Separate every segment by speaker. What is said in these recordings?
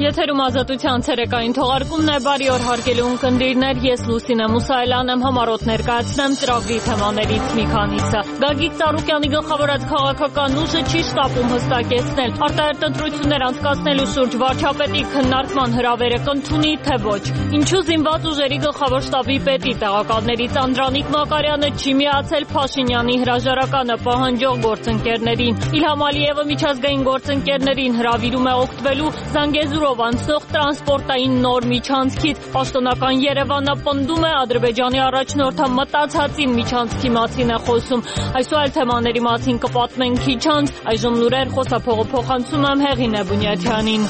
Speaker 1: Եթերում ազատության ցերեկային թողարկումն է, բարի օր հարգելի ունկնդիրներ, ես Լուսինե Մուսայելյան եմ, համառոտ ներկայացնեմ ծրագրի թեմաներից մի քանիսը։ Գագիկ Ծառուկյանի գլխավորած քաղաքական ուժը չի շտապում հստակեցնել արտահերթ ընտրություններ անցկացնելու շուրջ վարչապետի քննարկման հրավերը կընդունի, թե ոչ։ Ինչու զինված ուժերի գլխավոր շտաբի պետի տեղակալներից Անդրանիկ Մակարյանը չի միացել Փաշինյանի հրաժարականը պահանջող գործընկերներին։ Իլհամ Ալիևը միջազգային գործընկերներին հրավիրում է օգտվելու Զանգեզուրով անցնող տրանսպորտային նոր միջանցքից։ Պաշտոնական Երևանը պնդում է Ադրբեջանի առաջնորդը մտածածին միջանցքի մասին է խոսում։ Այսօր այլ թեմաների մասին կպատմենք քիչ անց, այժմ լուրեր խոսափողը փոխանցում եմ Հեղինե Բունյաթյանին։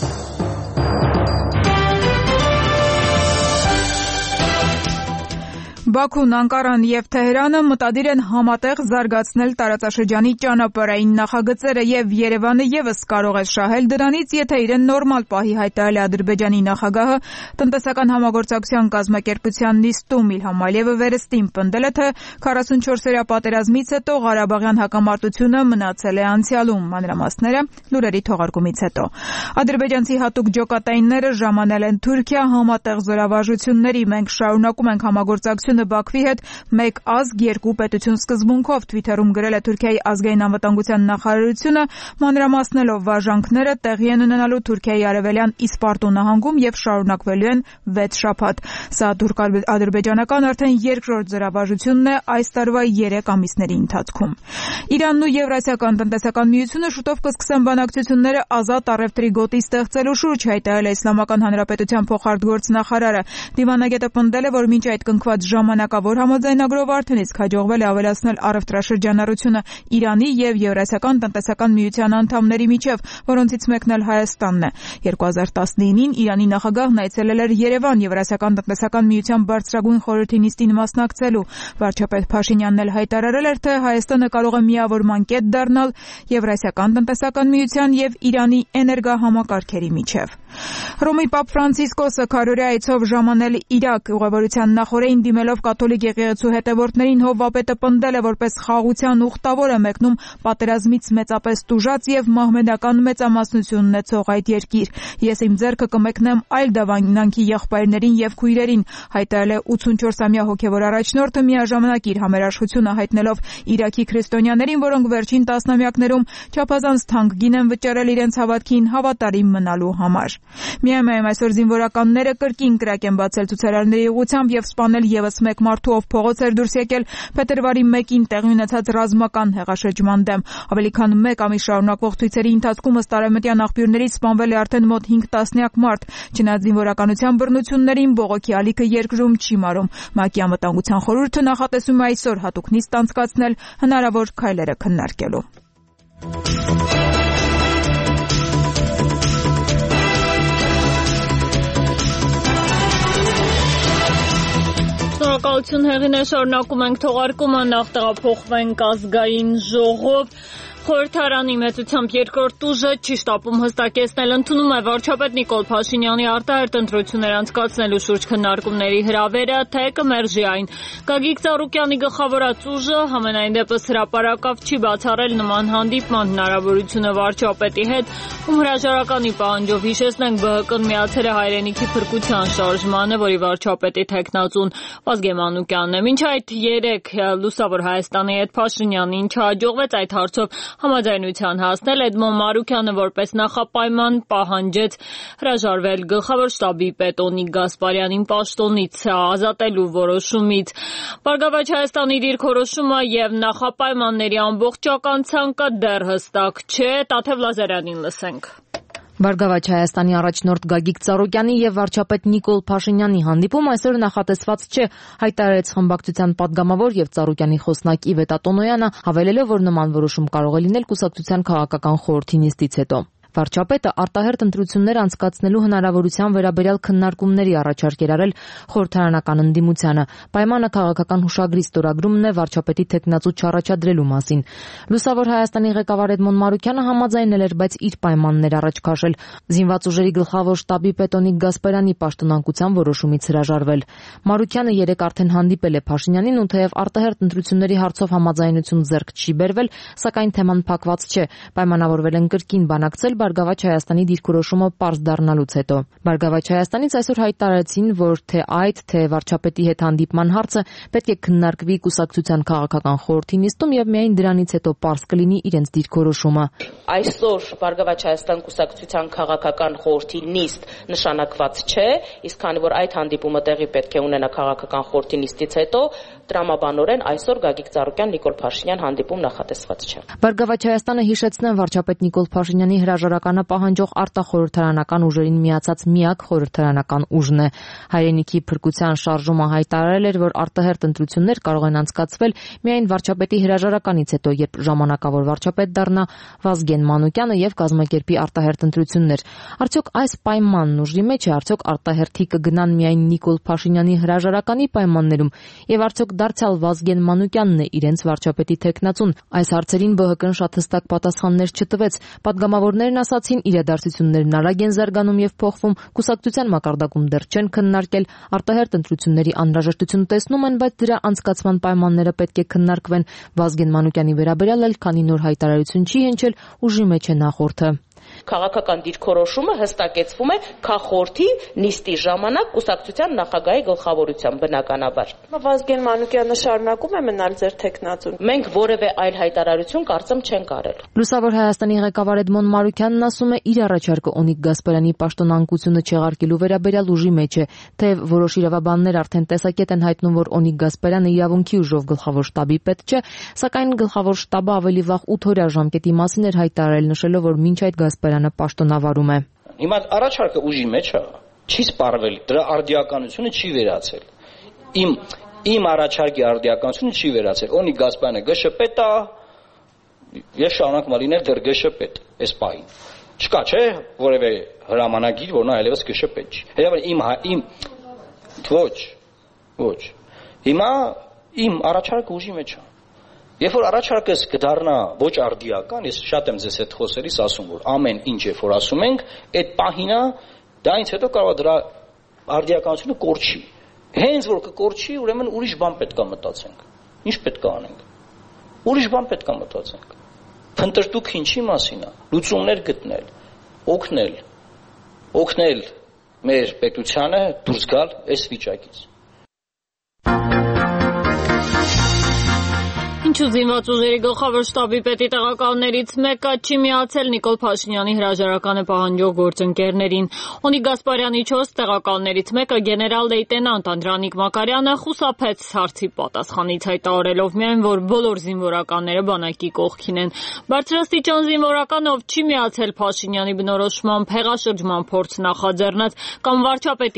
Speaker 2: Բաքուն, Անկարան եւ Թեհրանը մտադիր են համատեղ զարգացնել տարածաշրջանի ճանապարհային նախագծերը եւ Երևանը եւս կարող է շահել դրանից, եթե իրեն նորմալ պահի հայտարարել Ադրբեջանի նախագահը տնտեսական համագործակցության կազմակերպության նիստում Իլհամ Ալիևը վերստին պնդել է, թե 44-օրյա պատերազմից հետո Ղարաբաղյան հակամարտությունը մնացել է անցյալում։ Մանրամասները լուրերի թողարկումից հետո։ Ադրբեջանցի հատուկ ջոկատայինները ժամանել են Թուրքիա համատեղ զորավարժությունների։ Մենք շարունակում ենք համագործակցությունը Բաքվի հետ մեկ ազգ երկու պետություն սկզբունքով, Twitter-ում գրել է Թուրքիայի ազգային անվտանգության նախարարությունը, մանրամասնելով վարժանքները տեղի են ունենալու Թուրքիայի արևելյան Իսպարտու նահանգում եւ շարունակվելու են 6 շաբաթ։ Սա թուրք-ադրբեջանական արդեն երկրորդ զորավարժությունն է այս տարվա 3 ամիսների ընթացքում։ Իրանն ու Եվրասիական տնտեսական միությունը շուտով կսկսեն բանակցությունները ազատ առևտրի գոտի ստեղծելու շուրջ, հայտարարել է Իսլամական Հանրապետության փոխարտգործնախարարը։ Դիվանագետը պնդել է, որ մինչ այդ կնքված ժամանակավոր համաձայնագրով արդեն իսկ հաջողվել է ավելացնել առևտրաշրջանառությունը Իրանի եւ Եվրասիական տնտեսական միության անդամների միջև, որոնցից մեկն էլ Հայաստանն է։ 2019-ին Իրանի նախագահն այցելել էր Երևան Եվրասիական տնտեսական միության բարձրագույն խորհրդի նիստին մասնակցելու։ Վարչապետ Փաշինյանն էլ հայտարարել էր, թե Հայաստանը կարող է միավորման կետ դառնալ Եվրասիական տնտեսական միության եւ Իրանի էներգահամակարգերի միջև։ Հռոմի Պապ Ֆրանցիսկոսը 100-օրյա այցով ժամանել Իրաք ուղևորության նախօրեին դիմելով կաթոլիկ եկեղեցու հետևորդներին հովվապետը պնդել է, որպես խաղաղության ուխտավոր է մեկնում պատերազմից մեծապես տուժած եւ մահմեդական մեծամասնություն ունեցող այդ երկիր։ Ես իմ ձեռքը կմեկնեմ այլ դավանանքի եղբայրներին եւ քույրերին, հայտարարել է 84-ամյա հոգեվոր առաջնորդը միաժամանակ իր համերաշխությունը հայտնելով Իրաքի քրիստոնյաներին, որոնք վերջին տասնամյակներում չափազանց թանկ գին են վճարել իրենց հավատքին հավատարիմ մնալու համար։ Միայն այսօր զինվորականները կրկին կրակ են բացել ցուցարարների ուղղությամբ եւ սպանել եւս մեկ մարդու, ով փողոց էր դուրս եկել փետրվարի 1-ին տեղի ունեցած ռազմական հեղաշրջման դեմ։ Ավելի քան 1 ամիս շարունակվող ցույցերի ընթացքում ըստ արևմտյան աղբյուրներից սպանվել է արդեն մոտ 5 տասնյակ մարդ։ Չնայած զինվորականության բռնություններին բողոքի ալիքը երկրում չի մարում։ ՄԱԿ-ի անվտանգության խորհուրդը նախատեսում է այսօր հատուկ նիստ անցկացնել հնարավոր քայլերը քննարկելու։
Speaker 1: Շնորհակալություն Հեղինե, շարունակում ենք թողարկումը, նախ տեղափոխվենք ազգային ժողով։ Խորհրդարանի մեծությամբ երկրորդ ուժը չի շտապում հստակեցնել ընդունում է վարչապետ Նիկոլ Փաշինյանի արտահերթ ընտրություններ անցկացնելու շուրջ քննարկումների հրավերը, թե կմերժի այն։ Գագիկ Ծառուկյանի գլխավորած ուժը համենայն դեպս հրապարակավ չի բացառել նման հանդիպման հնարավորությունը վարչապետի հետ, ում հրաժարականի պահանջով հիշեցնենք ԲՀԿ-ն միացել է հայրենիքի փրկության շարժմանը, որի վարչապետի թեկնածուն Վազգեն Մանուկյանն է։ Մինչ այդ 3 լուսավոր Հայաստանի հետ Փաշինյանին չհաջողվեց այդ հարցով համաձայնության հասնել, Էդմոն Մարուկյանը որպես նախապայման պահանջեց հրաժարվել գլխավոր շտաբի պետ Օնիկ Գասպարյանին պաշտոնից ազատելու որոշումից։ Բարգավաճ Հայաստանի դիրքորոշումը եւ նախապայմանների ամբողջական ցանկը դեռ հստակ չէ, Տաթև Լազարյանին լսենք։
Speaker 3: Բարգավաճ Հայաստանի առաջնորդ Գագիկ Ծառուկյանի եւ վարչապետ Նիկոլ Փաշինյանի հանդիպում այսօր նախատեսված չէ, հայտարարեց խմբակցության падգամավոր եւ Ծառուկյանի խոսնակ Իվետա Տոնոյանը, հավելելով, որ նման որոշում կարող է լինել կուսակցության քաղաքական խորհրդի նիստից հետո։ Վարչապետը արտահերթ ընտրություններ անցկացնելու հնարավորության վերաբերյալ քննարկումների առաջարկ էր արել խորհրդարանական ընդդիմությանը։ Պայմանը քաղաքական հուշագրի ստորագրումն է վարչապետի թեկնածու չառաջադրելու մասին։ Լուսավոր Հայաստանի ղեկավար Էդմոն Մարուկյանը համաձայնել էր, բայց իր պայմաններ առաջ քաշել։ Զինված ուժերի գլխավոր շտաբի պետ Օնիկ Գասպարյանի պաշտոնանկության որոշումից հրաժարվել։ Մարուկյանը 3 արդեն հանդիպել է Փաշինյանին ու թեև արտահերթ ընտրությունների հարցով համաձայնություն ձեռք չի բերվել, սակայն թեման փակված չէ։ Պայմանավորվել են կրկին բանակցել, Բարգավաճ Հայաստանի դիրքորոշումը պարզ դառնալուց հետո։ Բարգավաճ Հայաստանից այսօր հայտարարեցին, որ թե այդ, թե վարչապետի հետ հանդիպման հարցը պետք է քննարկվի կուսակցության քաղաքական խորհրդի նիստում եւ միայն դրանից հետո պարզ կլինի իրենց դիրքորոշումը։
Speaker 4: Այսօր Բարգավաճ Հայաստան կուսակցության քաղաքական խորհրդի նիստ նշանակված չէ, իսկ քանի որ այդ հանդիպումը տեղի պետք է ունենա քաղաքական խորհրդի նիստից հետո, տրամաբանորեն այսօր Գագիկ Ծառուկյան Նիկոլ Փաշինյան հանդիպում նախատեսված չէ։
Speaker 3: Բարգավաճ Հայաստանը հիշեցնեն վարչապետ Նիկոլ Փաշինյանի հրաժարականը պահանջող արտախորհրդարանական ուժերին միացած միակ խորհրդարանական ուժն է։ Հայրենիքի փրկության շարժումը հայտարարել էր, որ արտահերթ ընտրություններ կարող են անցկացվել միայն վարչապետի հրաժարականից հետո, երբ ժամանակավոր վարչապետ դառնա Վազգեն Մանուկյանը եւ կազմակերպի արտահերթ ընտրություններ։ Արդյոք այս պայմանն ուժի մեջ է, արդյոք արտահերթի կգնան միայն Նիկոլ Փաշինյանի հրաժարականի պայմաններում եւ արդյոք դարձյալ Վազգեն Մանուկյանն է իրենց վարչապետի թեկնածուն։ Այս հարցերին ԲՀԿ-ն շատ հստակ պատասխաններ չտվեց։ Պատգամավորներն ասացին, իրադարձություններն արագ են զարգանում եւ փոխվում, կուսակցության մակարդակում դեռ չեն քննարկել, արտահերթ ընտրությունների անհրաժեշտություն տեսնում են, բայց դրա անցկացման պայմանները պետք է քննարկվեն։ Վազգեն Մանուկյանի վերաբերյալ էլ քանի նոր հայտարարություն չի հնչել, ուժի մեջ է նախորդը։
Speaker 4: Քաղաքական դիրքորոշումը հստակեցվում է քաղաքորդի նիստի ժամանակ կուսակցության նախագահի գլխավորությամբ բնականաբար։
Speaker 5: Վազգեն Մանուկյանը շարունակում է մնալ ձեր թեկնածուն։
Speaker 4: Մենք որևէ այլ հայտարարություն կարծեմ չենք արել։
Speaker 3: Լուսավոր Հայաստանի ղեկավար Էդմոն Մարուկյանն ասում է, իր առաջարկը Օնիկ Գասպարյանի պաշտոնանկությունը չեղարկելու վերաբերյալ ուժի մեջ է, թեև որոշ իրավաբաններ արդեն տեսակետ են հայտնում, որ Օնիկ Գասպարյանը իրավունքի ուժով գլխավոր շտաբի պետ չէ, սակայն գլխավոր շտաբը ավելի վաղ 8 օրյա ժամկետի մասին էր հայտարարել, նշելով, որ մինչ այդ Գասպարյանը պաշտոնավարում է։
Speaker 6: Հիմա առաջարկը ուժի մեջ է, չի սպառվել, դրա արդիականությունը չի վերացել։ Իմ առաջարկի արդիականությունը չի վերացել։ Օնիկ Գասպարյանը ԳՇՊետ է, ես շարունակում եմ լինել դեռ ԳՇՊետ այս պահին։ Չկա, չէ, որևէ հրամանագիր, որ նա այլևս ԳՇՊետ չի։ Ոչ։ Հիմա իմ առաջարկը ուժի մեջ է։ Երբ որ առաջարկս կդառնա ոչ արդիական, ես շատ եմ ձեզ հետ խոսելիս ասում, որ ամեն ինչ երբ որ ասում ենք, այդ պահինա դա ինձ հետո կարող է դրա արդիականությունը կորչի։ Հենց որ կկորչի, ուրեմն ուրիշ բան պետք է մտածենք։ Ինչ պետք է անենք։ Ուրիշ բան պետք է մտածենք։ Փնտրտուք ինչի մասին է։ Լուծումներ գտնել, օգնել մեր պետությանը դուրս գալ այս վիճակից։
Speaker 1: Ինչու զինված ուժերի գլխավոր շտաբի պետի տեղակալներից մեկը չի միացել Նիկոլ Փաշինյանի հրաժարականը պահանջող գործընկերներին։ Օնիկ Գասպարյանի 4 տեղակալներից մեկը գեներալ լեյտենանտ Անդրանիկ Մակարյանը խուսափեց հարցի պատասխանից, հայտարարելով միայն, որ բոլոր զինվորականները բանակի կողքին են։ Բարձրաստիճան զինվորական, ով չի միացել Փաշինյանի բնորոշմամբ հեղաշրջման փորձ նախաձեռնած կամ վարչապետի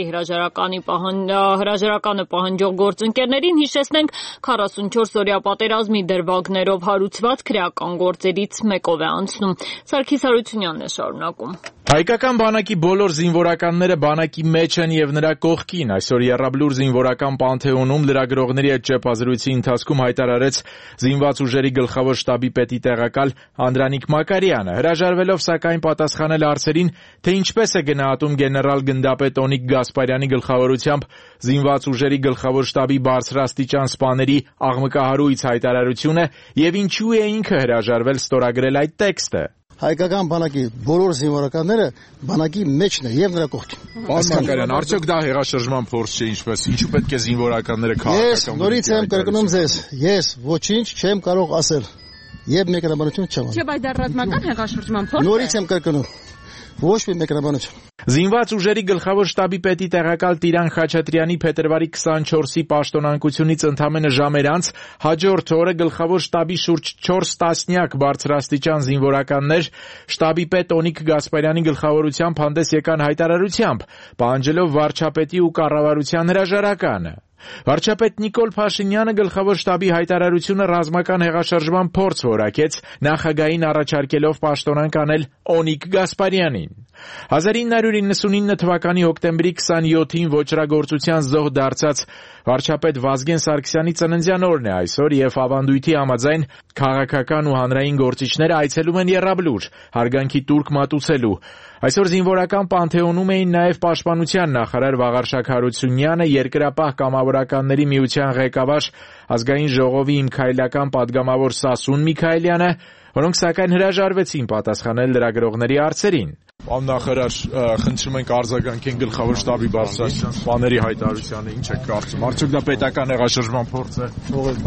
Speaker 1: հրաժարականը պահանջող գործընկերներին, հիշեցնենք 44 օրյա պատերազմի դրվագներով հարուցված քրեական գործերից մեկով է անցնում։ Սարգիս Հարությունյանն է շարունակում։
Speaker 7: Հայկական բանակի բոլոր զինվորականները բանակի մեջ են եւ նրա կողքին։ Այսօր Եռաբլուր զինվորական պանթեոնում լրագրողների հետ ճեպազրույցի ընթացքում հայտարարեց զինված ուժերի գլխավոր շտաբի պետի տեղակալ Անդրանիկ Մակարյանը, հրաժարվելով սակայն պատասխանել հարցերին, թե ինչպես է գնահատում գեներալ գնդապետ Օնիկ Գասպարյանի գլխավորությամբ զինված ուժերի գլխավոր շտաբի բարձրաստիճան սպաների աղմկահարույց հայտարարությունը եւ ինչու է ինքը հրաժարվել ստորագրել այդ տեքստը։
Speaker 8: Հայկական բանակի բոլոր զինվորականները բանակի մեջն է եւ նրա կողքին։
Speaker 7: Պարոն Մակարյան, արդյոք դա հեղաշրջման փորձ չէ, ինչպես ինչու պետք է զինվորականները քաղաքական։
Speaker 8: Ես նորից եմ կրկնում ձեզ, ես ոչինչ չեմ կարող ասել եւ մեկնաբանություն չեմ անում։
Speaker 5: Չէ, բայց դա ռազմական հեղաշրջման փորձ է։
Speaker 8: Նորից եմ կրկնում։ Ոչ մի մեկնաբանություն։
Speaker 7: Զինված ուժերի գլխավոր շտաբի պետի տեղակալ Տիրան Խաչատրյանի փետրվարի 24-ի պաշտոնանկությունից ընդամենը ժամեր անց հաջորդ օրը գլխավոր շտաբի շուրջ 4 տասնյակ բարձրաստիճան զինվորականներ շտաբի պետ Օնիկ Գասպարյանի գլխավորությամբ հանդես եկան հայտարարությամբ, պահանջելով վարչապետի ու կառավարության հրաժարականը։ Վարչապետ Նիկոլ Փաշինյանը գլխավոր շտաբի հայտարարությունը ռազմական հեղաշրջման փորձ որակեց, նախագահին առաջարկելով պաշտոնանկ անել Օնիկ Գասպարյանին։ 1999 թվականի հոկտեմբերի 27-ին ոճրագործության զոհ դարձած վարչապետ Վազգեն Սարգսյանի ծննդյան օրն է այսօր եւ ավանդույթի համաձայն քաղաքական ու հանրային գործիչները այցելում են Եռաբլուր, հարգանքի տուրք մատուցելու։ Այսօր զինվորական պանթեոնում էին նաև պաշտպանության նախարար Վաղարշակ Հարությունյանը, Երկրապահ կամավորականների միության ղեկավար, ազգային ժողովի իմ քայլական պատգամավոր Սասուն Միքայելյանը, որոնք սակայն հրաժարվեցին պատասխանել լրագրողների հարցերին։
Speaker 9: Պարոն նախարար, խնդրում ենք արձագանքեն գլխավոր շտաբի բարձրացման բաների հայտարարությանը, ինչ եք կարծում։ Արդյոք դա պետական հեղաշրջման փորձ է։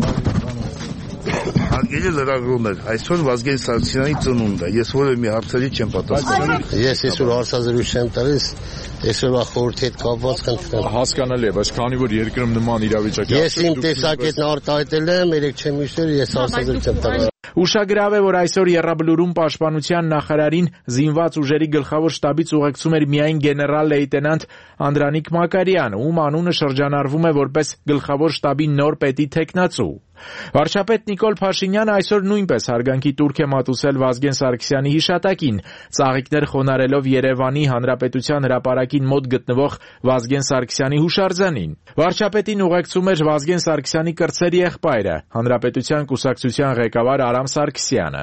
Speaker 10: Հարգելի լրագրողներ, այսօր Վազգեն Սարգսյանի ծնունդն է։ Ես որևէ մի հարցերի չեմ պատասխանում։ Ես այսօր հարցազրույց չեմ տալիս, այսօրվա խորհրդի հետ կապված խնդրեմ։
Speaker 9: Հասկանալի է, բայց քանի որ երկրում նման իրավիճակ է։
Speaker 10: Ես իմ տեսակետն արտահայտել եմ, երեք չեմ իշտել, ես հարցազրույց եմ տալիս։
Speaker 7: Ուշագրավ է, որ այսօր Եռաբլուրում պաշտպանության նախարարին զինված ուժերի գլխավոր շտաբից ուղեկցում էր միայն գեներալ լեյտենանտ Անդրանիկ Մակարյանը, ում անունը շրջանառվում է որպես գլխավոր շտաբի նոր պետի թեկնածու։ Վարչապետ Նիկոլ Փաշինյանը այսօր նույնպես հարգանքի տուրք է մատուցել Վազգեն Սարգսյանի հիշատակին, ծաղիկներ խոնարելով Երևանի Հանրապետության հրապարակին մոտ գտնվող Վազգեն Սարգսյանի հուշարձանին։ Վարչապետին ուղեկցում էր Վազգեն Սարգսյանի կրտսեր եղբայրը, Հանրապետության կուսակցության ղեկավար Արամ Սարգսյանը։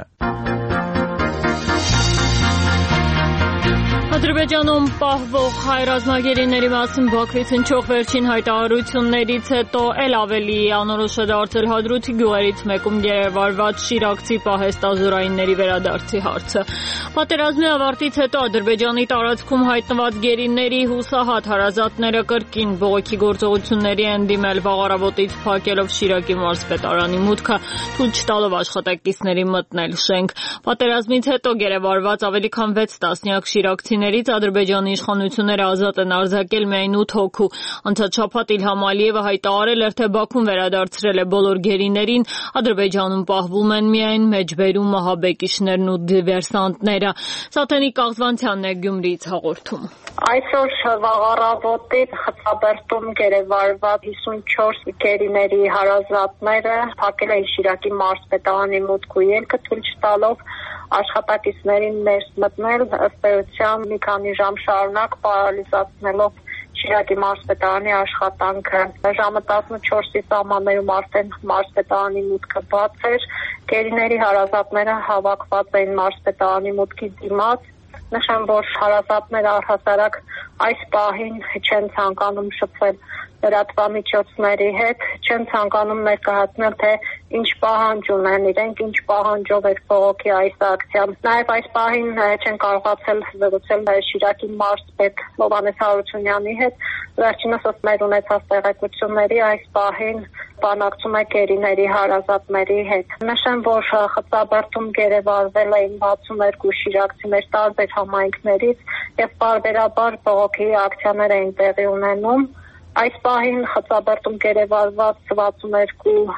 Speaker 1: Ադրբեջանում պահվող հայ ռազմագերիների մասին Բաքվից հնչող վերջին հայտարարություններից հետո էլ ավելի անորոշ է դարձել Հադրութի գյուղերից մեկում գերեվարված շիրակցի պահեստազորայինների վերադարձի հարցը։ Պատերազմի ավարտից հետո Ադրբեջանի տարածքում հայտնված գերիների հուսահատ հարազատները կրկին բողոքի գործողությունների են դիմել վաղ-առավոտից փակելով Շիրակի մարզպետարանի մուտքը, թույլ չտալով աշխատակիցների մտնել շենք։ Պատերազմից հետո գերեվարված ավելի քան 6 տասնյակ շիրակցիներից Ադրբեջանի իշխանությունները ազատ են արձակել միայն 8 հոգու։ Անցած շաբաթ Իլհամ Ալիևը հայտարարել էր, թե Բաքուն վերադարձրել է բոլոր գերիներին, Ադրբեջանում պահվում են միայն մեջբերում մահաբեկիչներն ու դիվերսանտները։ Սաթենիկ Աղզվանցյանն է Գյումրիից հաղորդում։
Speaker 11: Այսօր վաղ-առավոտից Խծաբերդում գերեվարված 54 գերիների հարազատները փակել են Շիրակի մարզպետարանի մուտք ու ելքը, թույլ չտալով աշխատակիցներին ներս մտնել, ըստ էության մի քանի ժամ շարունակ պարալիզացնելով Շիրակի մարզպետարանի աշխատանքը։ Ժամը 14-ի սահմաններում արդեն մարզպետարանի մուտքը բաց էր, գերիների հարազատները հավաքված էին մարզպետարանի մուտքի դիմաց։ Նշեմ, որ հարազատները առհասարակ այս պահին չեն ցանկանում շփվել լրատվամիջոցների հետ, չեն ցանկանում ներկայացնել, թե ինչ պահանջ ունեն իրենք, ինչ պահանջով էր բողոքի այս ակցիան։ Նաև այս պահին չեն կարողացել զրուցել Շիրակի մարզպետ Հովհաննես Հարությունյանի հետ։ Վերջինս ըստ մեր ունեցած տեղեկությունների այս պահին բանակցում է գերիների հարազատների հետ։ Նշեմ, որ Խծաբերդում գերեվարվել էին 62 շիրակցիներ տարբեր համայնքներից եւ պարբերաբար բողոքի ակցիաներ էին տեղի ունենում։ Այս պահին Խծաբերդում գերեվարված 62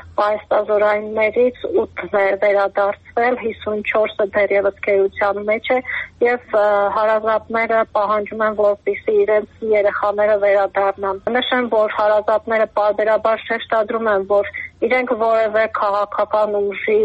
Speaker 11: պահեստազորայիններից 8 վերադարձվել, 54-ը դեռևս գերության մեջ է եւ հարազատները պահանջում են, որպեսզի իրենց երեխաները վերադառնան։ Նշեմ, որ հարազատները պարբերաբար շեշտադրում են, որ իրենք որևէ քաղաքական ուժի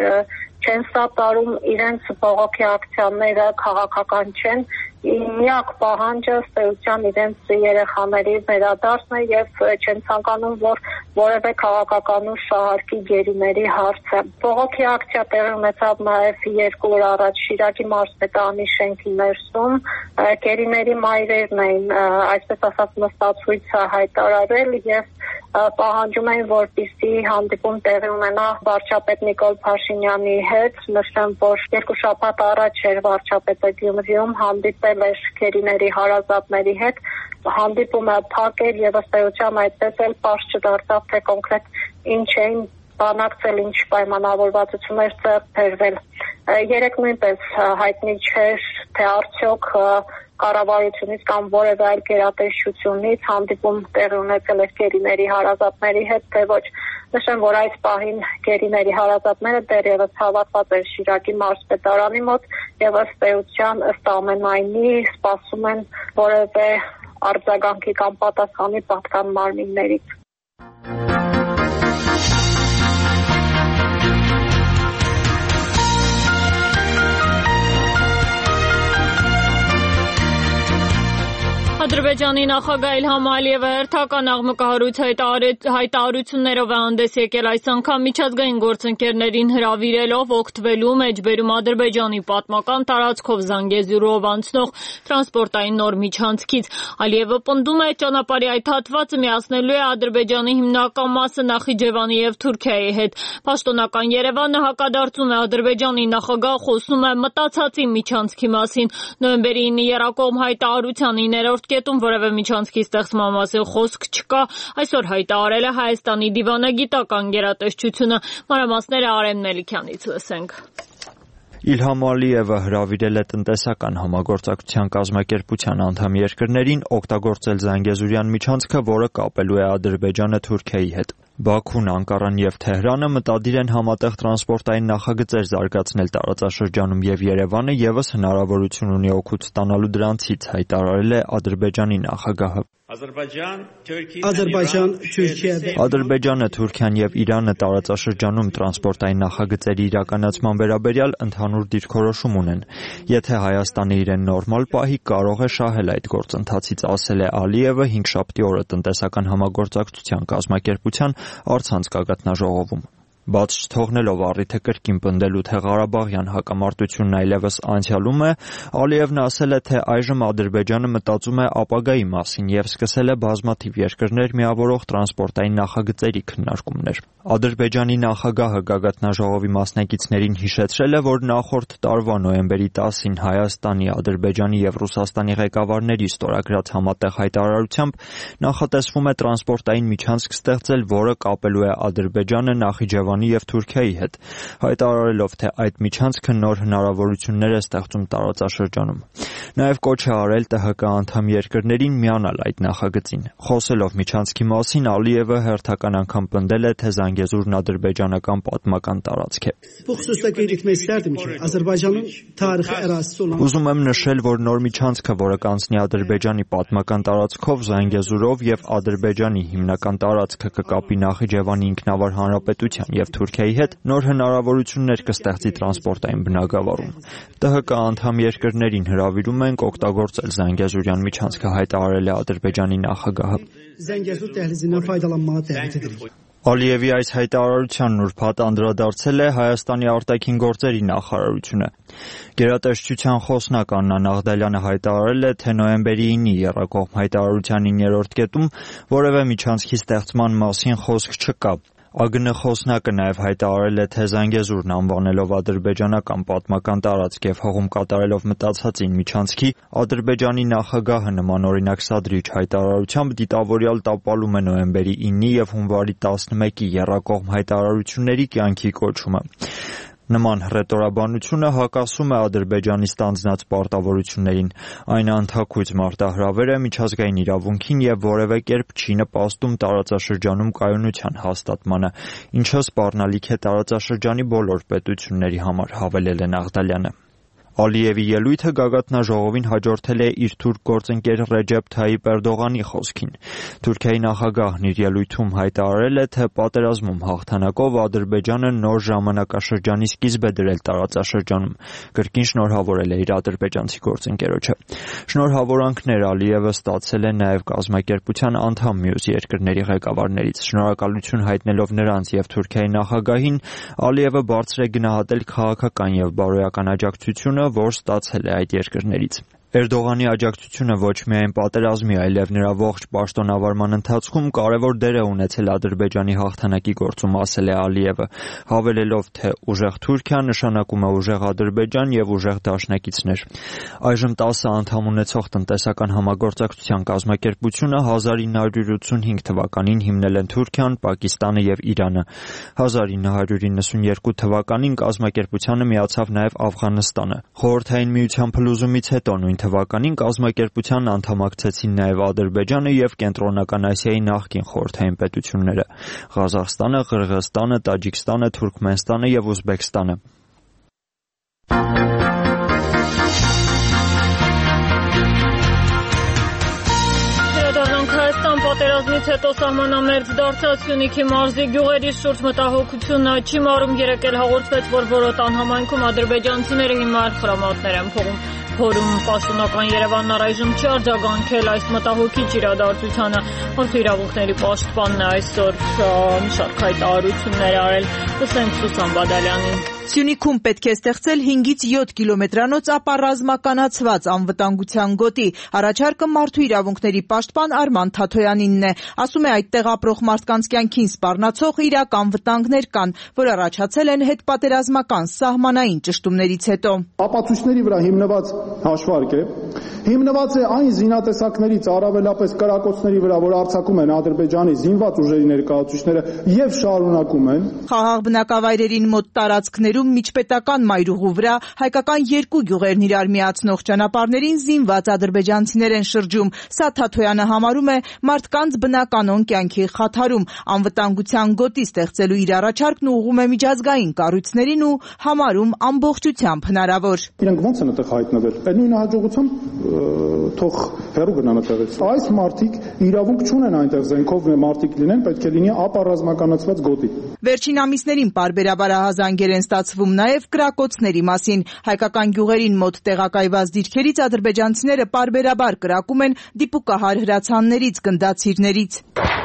Speaker 11: չեն սատարում, իրենց բողոքի ակցիաները քաղաքական չեն, միակ պահանջը ըստ էության իրենց երեխաների վերադարձն է եւ չեն ցանկանում, որ որևէ քաղաքական ուժ շահարկի գերիների հարցը։ Բողոքի ակցիա տեղի ունեցավ նաեւ 2 օր առաջ Շիրակի մարզպետարանի շենքի ներսում, գերիների մայրերն էին, այսպես ասած, նստացույց հայտարարել եւ պահանջում էին, որպեսզի հանդիպում տեղի ունենա վարչապետ Նիկոլ Փաշինյանի հետ։ Նշեմ, որ 2 շաբաթ առաջ էր վարչապետը Գյումրիում, հանդիպել էր գերիների հարազատների հետ, հանդիպումը փակ էր եւ ըստ էության այդպես էլ պարզ չդարձավ, թե կոնկրետ ինչ էին բանակցել, ինչ պայմանավորվածություններ ձեռք բերվել։ Երեք նույնպես հայտնի չէր, թե արդյոք կառավարությունից կամ որևէ այլ գերատեսչությունից հանդիպում տեղի ունեցել է գերիների հարազատների հետ, թե ոչ։ Նշեմ, որ այս պահին գերիների հարազատները դեռևս հավաքված են Շիրակի մարզպետարանի մոտ եւ ըստ էության, ըստ ամենայնի սպասում են որևէ արձագանքի կամ պատասխանի պատկան մարմիններից։
Speaker 1: Ադրբեջան Ադրբեջանի նախագահ Իլհամ Ալիևը հերթական աղմկահարույց հայտարարություններով է հանդես եկել այս անգամ միջազգային գործընկերներին հրավիրելով օգտվելու մեջբերում Ադրբեջանի պատմական տարածքով Զանգեզուրով անցնող տրանսպորտային նոր միջանցքից։ Ալիևը պնդում է, ճանապարհի այդ հատվածը միացնելու է Ադրբեջանի հիմնական մասը Նախիջևանի եւ Թուրքիայի հետ։ Պաշտոնական Երևանը հակադարձում է Ադրբեջանի նախագահ խոսում է մտածածի միջանցքի մասին։ Նոյեմբերի 9-ի եռակողմ հայտարարության 9-րդ կետում որևէ միջանցքի ստեղծման մասին խոսք չկա։ Այսօր հայտարարել է Հայաստանի դիվանագիտական գերատեսչությունը։ Մանրամասները Արեն Մելիքյանից լսենք։
Speaker 12: Իլհամ Ալիևը հրավիրել է տնտեսական համագործակցության կազմակերպության անդամ երկրներին օգտագործել Զանգեզուրյան միջանցքը, որը կապելու է Ադրբեջանը Թուրքիայի հետ։ Բաքուն, Անկարան եւ Թեհրանը մտադիր են համատեղ տրանսպորտային նախագծեր զարգացնել տարածաշրջանում եւ Երևանը եւս հնարավորություն ունի օգուտ ստանալու դրանցից, հայտարարել է Ադրբեջանի նախագահը։ Ադրբեջանը, Թուրքիան եւ Իրանը տարածաշրջանում տրանսպորտային նախագծերի իրականացման վերաբերյալ ընդհանուր դիրքորոշում ունեն։ Եթե Հայաստանը իրեն նորմալ պահի, կարող է շահել այդ գործընթացից, ասել է Ալիևը հինգշաբթի օրը տնտեսական համագործակցության կազմակերպության առցանց գագաթնաժողովում։ Բաց չթողնելով առիթը կրկին պնդելու, թե Ղարաբաղյան հակամարտությունն այլևս անցյալում է, Ալիևն ասել է, թե այժմ Ադրբեջանը մտածում է ապագայի մասին եւ սկսել է բազմաթիվ երկրներ միավորող տրանսպորտային նախագծերի քննարկումներ։ Ադրբեջանի նախագահը գագաթնաժողովի մասնակիցներին հիշեցրել է, որ նախորդ տարվա նոյեմբերի 10-ին Հայաստանի, Ադրբեջանի եւ Ռուսաստանի ղեկավարների ստորագրած համատեղ հայտարարությամբ նախատեսվում է տրանսպորտային միջանցք ստեղծել, որը կապելու է Ադրբեջանը Նախիջևանի եւ Թուրքիայի հետ, հայտարարելով, թե այդ միջանցքը նոր հնարավորություններ է ստեղծում տարածաշրջանում։ Նաեւ կոչ է արել ՏՀԿ անդամ երկրներին միանալ այդ նախագծին։ Խոսելով միջանցքի մասին, Ալիևը հերթական անգամ պնդել է, թե Զանգեզուրն ադրբեջանական պատմական տարածք է։ Ուզում եմ նշել, որ նոր միջանցքը, որը կանցնի Ադրբեջանի պատմական տարածքով Զանգեզուրով եւ Ադրբեջանի հիմնական տարածքը կկապի Նախիջևանի ինքնավար հանրապետության եւ Թուրքիայի հետ, նոր հնարավորություններ կստեղծի տրանսպորտային բնագավառում։ ՏՀԿ անդամ երկրներին հրավիրում ենք օգտագործել Զանգեզուրյան միջանցքը, հայտարարել է Ադրբեջանի նախագահը։ Ալիևի այս հայտարարությանն ուրբաթ անդրադարձել է Հայաստանի արտաքին գործերի նախարարությունը։ Գերատեսչության խոսնակ Աննա Նաղդալյանը հայտարարել է, թե նոյեմբերի 9-ի եռակողմ հայտարարության 9-րդ կետում որևէ միջանցքի ստեղծման մասին խոսք չկա։ ԱԳՆ խոսնակը նաև հայտարարել է, թե Զանգեզուրն անվանելով ադրբեջանական պատմական տարածք եւ հողում կատարելով մտածածին միջանցքի, Ադրբեջանի նախագահը նմանօրինակ սադրիչ հայտարարությամբ դիտավորյալ տապալում է նոյեմբերի 9-ի եւ հունվարի 11-ի եռակողմ հայտարարությունների կյանքի կոչումը։ Նման հռետորաբանությունը հակասում է Ադրբեջանի ստանձնած պարտավորություններին։ Այն անթաքույց մարտահրավեր է միջազգային իրավունքին եւ որևէ կերպ չի նպաստում տարածաշրջանում կայունության հաստատմանը, ինչը սպառնալիք է տարածաշրջանի բոլոր պետությունների համար, հավելել է Նաղդալյանը։ Ալիևի ելույթը գագաթնաժողովին հաջորդել է իր թուրք գործընկեր Ռեջեփ Թայիպ Էրդողանի խոսքին։ Թուրքիայի նախագահն իր ելույթում հայտարարել է, թե պատերազմում հաղթանակով Ադրբեջանը նոր ժամանակաշրջանի սկիզբ է դրել տարածաշրջանում։ Կրկին շնորհավորել է իր ադրբեջանցի գործընկերոջը։ Շնորհավորանքներ Ալիևը ստացել է նաև կազմակերպության անդամ մյուս երկրների ղեկավարներից։ Շնորհակալություն հայտնելով նրանց եւ Թուրքիայի նախագահին, Ալիևը բարձր է գնահատել քաղաքական եւ բարոյական աջակցությունը, որ ստացել է այդ երկրներից։ Էրդողանի աջակցությունը ոչ միայն պատերազմի, այլև նրա ողջ պաշտոնավարման ընթացքում կարևոր դեր է ունեցել Ադրբեջանի հաղթանակի գործում, ասել է Ալիևը, հավելելով, թե ուժեղ Թուրքիա նշանակում է ուժեղ Ադրբեջան եւ ուժեղ դաշնակիցներ։ Այժմ 10 անդամ ունեցող տնտեսական համագործակցության կազմակերպությունը 1985 թվականին հիմնել են Թուրքիան, Պակիստանը եւ Իրանը։ 1992 թվականին կազմակերպությանը միացավ նաեւ Աֆղանստանը։ Խորհրդային միության փլուզումից հետո նույն թվականին կազմակերպության անդամակցեցին նաև Ադրբեջանը եւ Կենտրոնական Ասիայի նախկին խորհրդային պետությունները՝ Ղազախստանը, Ղրղըզստանը, Տաջիկստանը, Թուրքմենստանը եւ Ուզբեկստանը։
Speaker 1: Պատերազմից հետո սահմանամերձ դարձած Սյունիքի մարզի գյուղերի շուրջ մտահոգությունը չի մարում։ Երեկ էլ հաղորդվեց, որ Որոտան համայնքում ադրբեջանցիները հիմար խրամատներ են փողում։ փորում։ Պաշտոնական Երևանն առայժմ չի արձագանքել այս մտահոգիչ իրադարձությանը։ Մարդու իրավունքների պաշտպանն այսօր մի շարք հայտարարություններ արել։ Լսենք Սուսան Բադալյանին։
Speaker 13: Սյունիքում պետք է ստեղծել 5-ից 7 կիլոմետրանոց ապառազմականացված անվտանգության գոտի։ Առաջարկը մարդու իրավունքների պաշտպան Արման Թաթոյանինն է։ Ասում է, այդտեղ ապրող մարդկանց կյանքին սպառնացող իրական վտանգներ կան, որ առաջացել են հետպատերազմական սահմանային ճշտումներից հետո։
Speaker 14: Ապացույցների վրա հիմնված հաշվարկ է, հիմնված է այն զինատեսակներից, առավելապես կրակոցների վրա, որ արձակում են Ադրբեջանի զինված ուժերի ներկայացուցիչները եւ շարունակում են։
Speaker 13: Խաղաղ բնակավայրերին մոտ տարածքներում միջպետական մայրուղու վրա հայկական երկու գյուղերն իրար միացնող ճանապարհներին զինված ադրբեջանցիներ են շրջում։ Սա Թաթոյանը համարում է մարդկանց բնականոն կյանքի խաթարում։ Անվտանգության գոտի ստեղծելու իր առաջարկն ուղղում է միջազգային կառույցներին ու համարում ամբողջությամբ հնարավոր։
Speaker 14: Իրենք ո՞նց են այդտեղ հայտնվել։ Այդ նույն հաջողությամբ թող հեռու գնան այդտեղից։ Այս մարդիկ իրավունք չունեն այնտեղ զենքով մարդիկ լինեն, պետք է լինի ապառազմականացված գոտի։
Speaker 13: Վերջին ամիսներին պարբերաբար ահազանգեր են ստացվում նաև կրակոցների մասին։ Հայկական գյուղերին մոտ տեղակայված դիրքերից ադրբեջանցիները պարբերաբար կրակում են դիպուկահար հրացաններից, գնդացիրներից։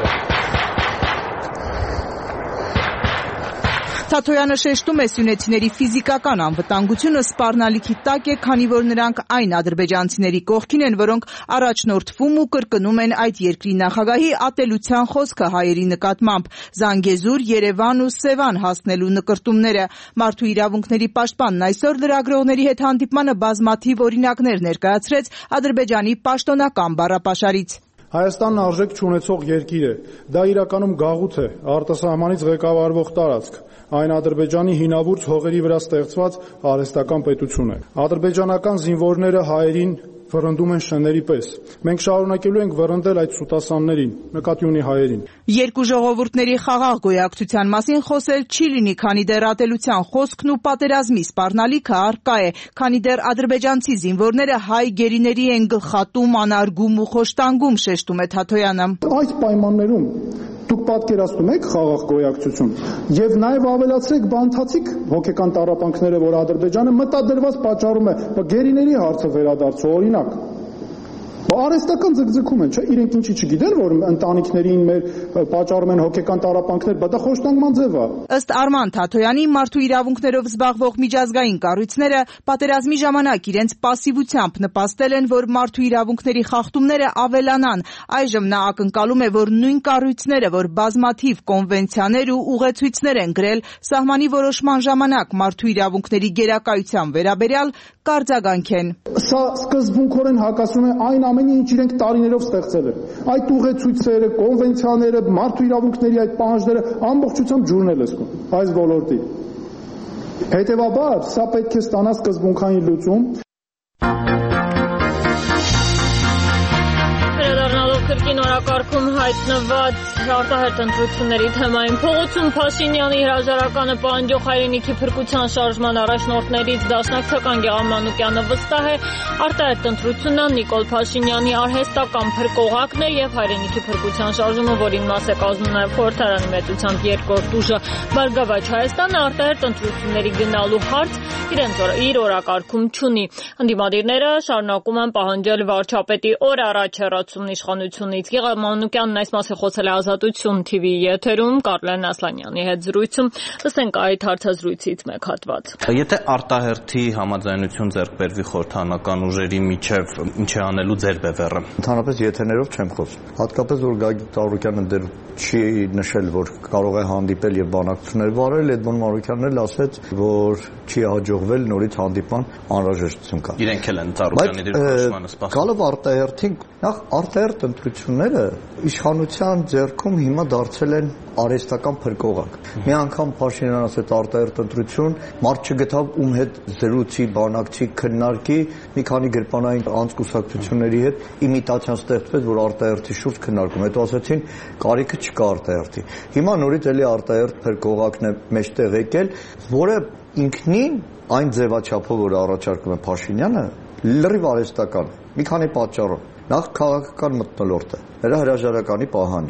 Speaker 13: Թաթոյանը շեշտում է սյունեցիների ֆիզիկական անվտանգությունը սպառնալիքի տակ է, քանի որ նրանք այն ադրբեջանցիների կողքին են, որոնք առաջնորդվում ու կրկնում են այդ երկրի նախագահի ատելության խոսքը հայերի նկատմամբ։ Զանգեզուր, Երևան ու Սևան հասնելու նկրտումները։ Մարդու իրավունքների պաշտպանն այսօր լրագրողների հետ հանդիպմանը բազմաթիվ օրինակներ ներկայացրեց Ադրբեջանի պաշտոնական բառապաշարից։
Speaker 14: Հայաստանն արժեք չունեցող երկիր է։ Դա իրականում գաղութ է, արտասահմանից ղեկավարվող տարածք։ Այն Ադրբեջանի հինավուրց հողերի վրա ստեղծված արհեստական պետություն է։ Ադրբեջանական զինվորները հայերին վռնդում են շների պես։ Մենք շարունակելու ենք վռնդել այդ սուտասաններին, նկատի ունի հայերին։
Speaker 13: Երկու ժողովուրդների խաղաղ գոյակցության մասին խոսել չի լինի, քանի դեռ ատելության խոսքն ու պատերազմի սպառնալիքը առկա է, քանի դեռ ադրբեջանցի զինվորները հայ գերիների են գլխատում, անարգում ու խոշտանգում, շեշտում է Թաթոյանը։
Speaker 14: Այս պայմաններում դուք պատկերացնում եք խաղաղ գոյակցություն եւ նաեւ ավելացրեք բանթացիկ հոգեկան տառապանքները, որ Ադրբեջանը մտադրված պատճառում է գերիների հարցը վերադարձու օրինակ։ Արհեստական ձգձգում են, չէ՞, իրենք ինչի չգիտեն, որ ընտանիքներին մեր պատճառում են հոգեկան տառապանքներ, դա խոշտանգման ձև է։
Speaker 13: Ըստ Արման Թաթոյանի, մարդու իրավունքներով զբաղվող միջազգային կառույցները պատերազմի ժամանակ իրենց պասիվությամբ նպաստել են, որ մարդու իրավունքների խախտումները ավելանան։ Այժմ նա ակնկալում է, որ նույն կառույցները, որ բազմաթիվ կոնվենցիաներ ու ուղեցույցներ են գրել սահմանի որոշման ժամանակ մարդու իրավունքների գերակայության վերաբերյալ, կարձագանքեն։
Speaker 14: Սա սկզբունքորեն հակասում է այն ամենի, ինչ իրենք տարիներով ստեղծել են։ Այդ ուղեցույցերը, կոնվենցիաները, մարդու իրավունքների այդ պահանջները ամբողջությամբ ջուրն է լսում այս ոլորտի։ Հետևաբար, սա պետք է ստանա սկզբունքային լուծում։
Speaker 1: Կրկին օրակարգում հայտնված արտահերթ ընտրությունների թեմային փողոցում Փաշինյանի հրաժարականը պահանջող հայրենիքի փրկության շարժման առաջնորդներից Դաշնակցական Գեղամ Մանուկյանը վստահ է, արտահերթ ընտրությունն Նիկոլ Փաշինյանի արհեստական փրկողակն է եւ հայրենիքի փրկության շարժումը, որին մաս է կազմում նաեւ խորհրդարանի մեծությամբ երկրորդ ուժը։ Բարգավաճ Հայաստանը արտահերթ ընտրությունների գնալու հարց իր օրակարգում չունի։ Ընդդիմադիրները շարունակում են պահանջել վարչապետի օր առաջ հեռացումն իշխանությունից։ Գեղամ Մանուկյանն այս մասը խոսել է Ազատություն TV-ի եթերում Կարլեն Ասլանյանի հետ զրույցում։ Լսենք այդ հարցազրույցից մեկ հատված։
Speaker 15: Եթե արտահերթի համաձայնություն ձեռք բերվի խորհրդանական ուժերի միջև, ինչ է անելու ձեր բևեռը։
Speaker 16: Ընդհանրապես եթերներով չեմ խոսում։ Հատկապես որ Գագիկ Ծառուկյանը դեռ չի նշել, որ կարող է հանդիպել եւ բանակցություններ վարել, Էդմոն Մանուկյանն էլ ասեց, որ չի հաջողվել նորից հանդիպման անհրաժեշտություն կա։
Speaker 15: Իրենք էլ են Ծառուկյանի դիրքորոշմանը սպասում։
Speaker 16: Գալով արտահերթին, նախ արտահերթ ընտրությունները իշխանության ձեռքում հիմա դարձել են արհեստական փրկողակ։ Մի անգամ Փաշինյանը ասեց արտահերթ ընտրություն, մարդ չգտավ ում հետ զրուցի, բանակցի, քննարկի, մի քանի գրպանային անձկուսակցությունների հետ իմիտացիան ստեղծվեց, որ արտահերթի շուրջ քննարկում։ Հետո ասեցին կարիքը չկա արտահերթի։ Հիմա նորից էլի արտահերթ փրկողակն է մեջտեղ եկել, որը ինքնին այն ձևաչափով, որ առաջարկում է Փաշինյանը, լրիվ արհեստական է։ Մի քանի պատճառով։ Նախ քաղաքական մթնոլորտը, նրա հրաժարականի պահանջը։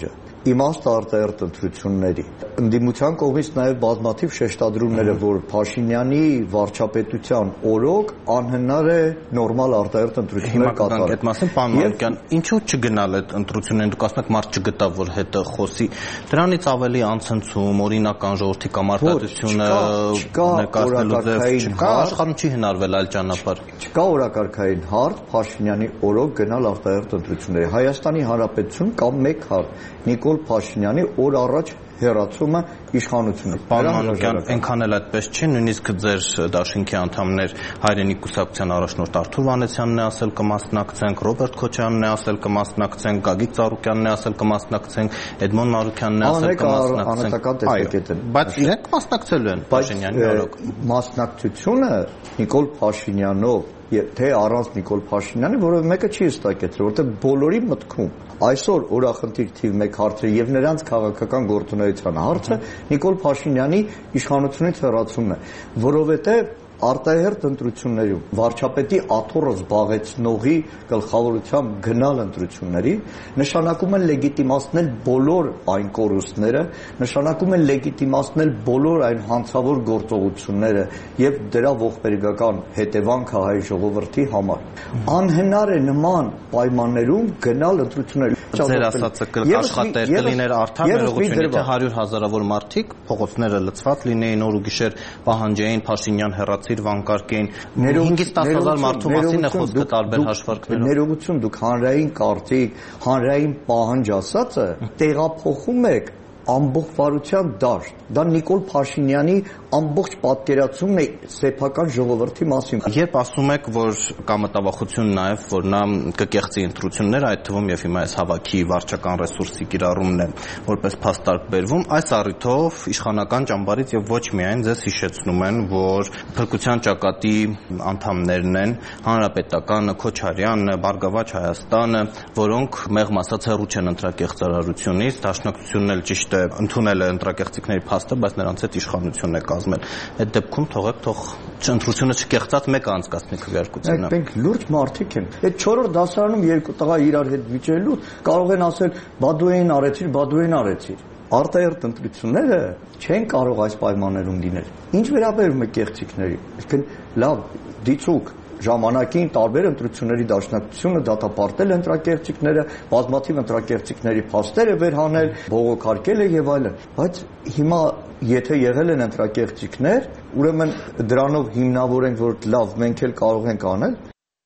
Speaker 16: իմաստ արտահերթ ընտրությունների։ Ընդդիմության կողմից նաև բազմաթիվ շեշտադրումներ որ Փաշինյանի վարչապետության օրոք անհնար է նորմալ արտահերթ ընտրություններ կատարել։
Speaker 15: Այդ մասին պարոն Մանուկյան, ինչու չգնալ այդ ընտրություններին, դուք ասում եք մարդ չգտավ որ հետը խոսի, դրանից ավելի անցնցում, օրինական ժողովրդի կամարտադրությունը ներկայացնելու ձև չկա, աշխարհում չի հնարվել այլ ճանապարհ։
Speaker 16: Չկա օրակարգային հարց Փաշինյանի օրոք գնալ արտահերթ ընտրությունների։ Հայաստանի Հանրապետություն կամ մեկ հարց Նիկոլ Փաշինյանի օր առաջ հեռացումը իշխանությունը։
Speaker 15: Պարոն Մանուկյան, այնքան էլ այդպես չի, նույնիսկ ձեր դաշինքի անդամներ Հայրենիք կուսակցության առաջնորդ Արթուր Վանեցյանն է ասել կմասնակցենք, Ռոբերտ Քոչարյանն է ասել կմասնակցենք, Գագիկ Ծառուկյանն է ասել կմասնակցենք, Էդմոն Մարուկյանն է ասել կմասնակցենք։ Բայց իրենք մասնակցելու են Փաշինյանի օրոք։
Speaker 16: Մասնակցությունը Նիկոլ Փաշինյանով թե առանց Նիկոլ Փաշինյանի որևէ մեկը չի հստակեցրել, որովհետև բոլորի մտքում այսօր օրախնդիր թիվ 1 հարցը եւ նրանց քաղաքական գործունեության հարցը Նիկոլ Փաշինյանի իշխանությունից հեռացումն է, որովհետև արտահերթ ընտրություններում վարչապետի աթոռը զբաղեցնողի գլխավորությամբ գնալ ընտրությունների նշանակում է լեգիտիմացնել բոլոր այն կորուստները, նշանակում է լեգիտիմացնել բոլոր այն հանցավոր գործողությունները եւ դրա ողբերգական հետևանքը հայ ժողովրդի համար։ Անհնար է նման պայմաններում գնալ ընտրությունների։
Speaker 15: Ձեր ասածը կաշխատեր, կլիներ արդար ներողություն, եթե 100,000-ավոր մարդիկ փողոցները լցված լինեին օր ու գիշեր պահանջեին Փաշինյան հեռացիր վանկարկեին 5-ից 10,000 մարդու մասին է խոսքը տարբեր հաշվարկներով։
Speaker 16: Ներողություն, դուք հանրային կարծիք, հանրային պահանջ ասածը տեղափոխում եք ամբողջության դաշտ։ Դա Նիկոլ Փաշինյանի ամբողջ պատկերացումն է սեփական ժողովրդի մասին։
Speaker 15: Երբ ասում եք, որ կա մտավախություն նաև, որ նա կկեղծի ընտրությունները, այդ թվում եւ հիմա այս հավաքի վարչական ռեսուրսի կիրառումն է որպես փաստարկ բերվում, այս առիթով իշխանական ճամբարից եւ ոչ միայն ձեզ հիշեցնում են, որ փրկության ճակատի անդամներն են Հանրապետականը, Քոչարյանը, Բարգավաճ Հայաստանը, որոնք մեղմ ասած հեռու չեն ընտրակեղծարարությունից, դաշնակցությունն էլ ճիշտ ընդունել է ընտրակեղծիքների փաստը, բայց նրանց հետ իշխանություն է կազմել։ Այդ դեպքում թող ընտրությունը չկեղծած մեկը անցկացնի քվեարկությունը։
Speaker 16: Մենք լուրջ մարդիկ են։ Այդ 4-րդ դասարանում երկու տղա իրար հետ վիճելու կարող են ասել բա դու այն արեցիր, բա դու այն արեցիր։ Արտահերթ ընտրությունները չեն կարող այս պայմաններում լինել։ Ինչ վերաբերում է կեղծիքների, այսինքն լավ դիցուկ ժամանակին տարբեր ընտրությունների դաշնակցությունը դատապարտել ընտրակեղծիքները, բազմաթիվ ընտրակեղծիքների փաստեր է վերհանել, բողոքարկել է եւ այլն, բայց հիմա եթե եղել են ընտրակեղծիքներ, ուրեմն դրանով հիմնավորենք, որ լավ մենք էլ կարող ենք անել։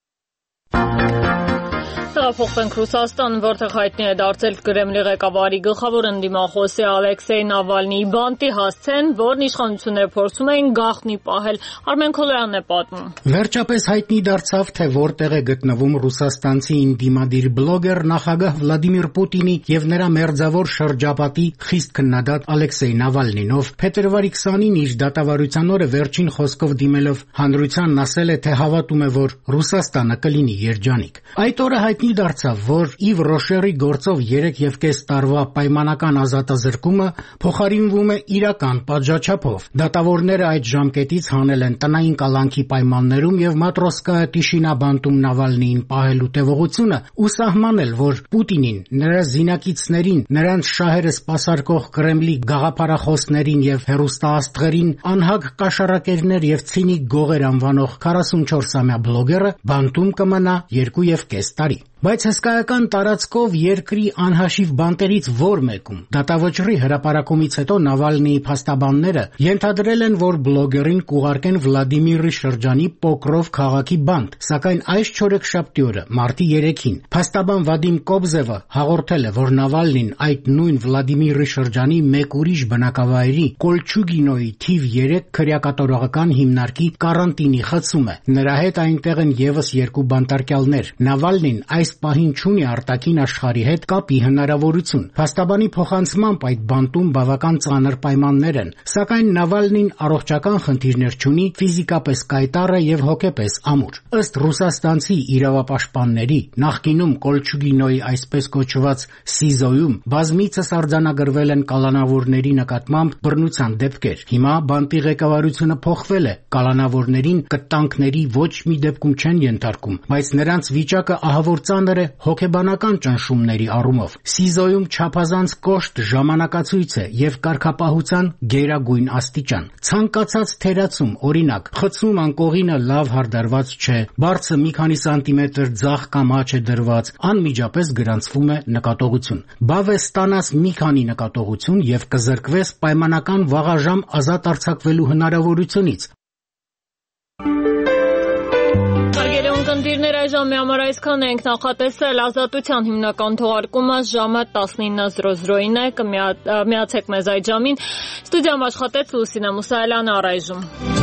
Speaker 1: Փոխվենք Ռուսաստան, որտեղ հայտնի է դարձել Կրեմլի ղեկավարի գլխավոր ընդդիմախոսի Ալեքսեյ Նավալնիի բանտի հասցեն, որն իշխանությունները փորձում էին գաղտնի պահել։ Արմեն Քոլոյանն է պատմում։
Speaker 17: Վերջապես հայտնի դարձավ, թե որտեղ է գտնվում ռուսաստանցի ինդիմադիր բլոգեր նախագահ Վլադիմիր Պուտինի եւ նրա մերձավոր շրջապատի խիստ քննադատ Ալեքսեյ Նավալնին, ով փետրվարի 20-ին իր դատավարության օրը վերջին խոսքով դիմելով հանրությանն ասել է, թե հավատում է, որ Ռուսաստանը կլինի երջանիկ։ Այդ օրը հայտնի դարձավ, որ Իվ Ռոշերի գործով 3.5 տարվա պայմանական ազատազրկումը փոխարինվում է իրական պատժաչափով։ Դատավորները այդ ժամկետից հանել են տնային կալանքի պայմաններում եւ Մատրոսկայա Տիշինա բանտում Նավալնիին պահելու տևողությունը ու սահմանել, որ Պուտինին, նրա զինակիցներին, նրանց շահերը սպասարկող Կրեմլի գաղափարախոսներին եւ հեռուստաաստղերին անհագ կաշառակերներ եւ ցինիկ գողեր անվանող 44-ամյա բլոգերը բանտում կմնա 2.5 տարի։ Բայց հսկայական տարածքով երկրի անհաշիվ բանտերից որ մեկում դատավճռի հրապարակումից հետո Նավալնիի փաստաբանները ենթադրել են, որ բլոգերին կուղարկեն Վլադիմիրի շրջանի Պոկրով քաղաքի բանտ, սակայն այս չորեքշաբթի օրը մարտի 3-ին փաստաբան Վադիմ Կոբզևը հաղորդել է, որ Նավալնին այդ նույն Վլադիմիրի շրջանի մեկ ուրիշ բնակավայրի Կոլչուգինոյի թիվ 3 քրեակատորողական հիմնարկի կարանտինի խցում է։ Նրա հետ այնտեղ են եւս երկու բանտարկյալներ։ Նավալնին այս պահին չունի արտաքին աշխարհի հետ կապի հնարավորություն։ Փաստաբանի փոխանցմամբ այդ բանտում բավական ծանր պայմաններ են, սակայն Նավալնին առողջական խնդիրներ չունի, ֆիզիկապես կայտառ է եւ հոգեպես ամուր։ Ըստ ռուսաստանցի իրավապաշտպանների, նախկինում Կոլչուգինոյի այսպես կոչված ՍԻԶՕ-ում բազմիցս արձանագրվել են կալանավորների նկատմամբ բռնության դեպքեր։ Հիմա բանտի ղեկավարությունը փոխվել է, կալանավորներին կտանքների ոչ մի դեպքում չեն ենթարկում, բայց նրանց վիճակը ահավոր ծանր է հոգեբանական ճնշումների առումով։ ՍԻԶՕ-ում չափազանց կոշտ ժամանակացույց է եւ կարգապահության գերագույն աստիճան։ Ցանկացած թերացում, օրինակ, խցում անկողինը լավ հարդարված չէ, բարձը մի քանի սանտիմետր ձախ կամ աջ է դրված, անմիջապես գրանցվում է նկատողություն։ Բավ է ստանաս մի քանի նկատողություն եւ կզրկվես պայմանական վաղաժամ ազատ արձակվելու հնարավորությունից։
Speaker 1: Ընկերներ, այժմ համար այսքան ենք նախատեսել ազատության հիմնական թողարկումը ժամը 19:00-ին է, կմիացեք մեզ այդ ժամին։ Ստուդիայում աշխատեց Լուսինե Մուսայելյանը, առայժմ։